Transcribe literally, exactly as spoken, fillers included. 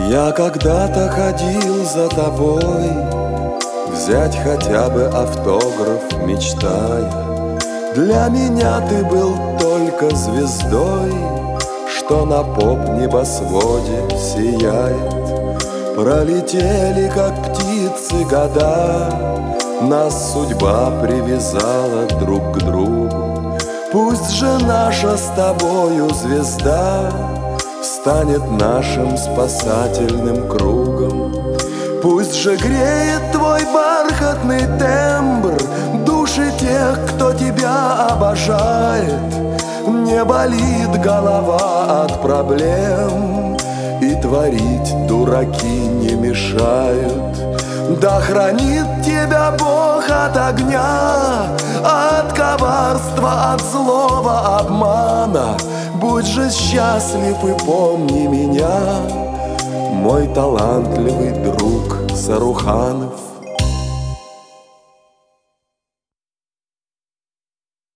Я когда-то ходил за тобой, взять хотя бы автограф, мечтая. Для меня ты был только звездой, что на поп-небосводе сияет. Пролетели, как птицы, года, нас судьба привязала друг к другу. Пусть же наша с тобою звезда станет нашим спасательным кругом. Пусть же греет твой бархатный тембр души тех, кто тебя обожает. Не болит голова от проблем, и творить дураки не мешают. Да хранит тебя Бог от огня, от коварства, от злого обмана. Будь же счастлив и помни меня, мой талантливый друг Саруханов.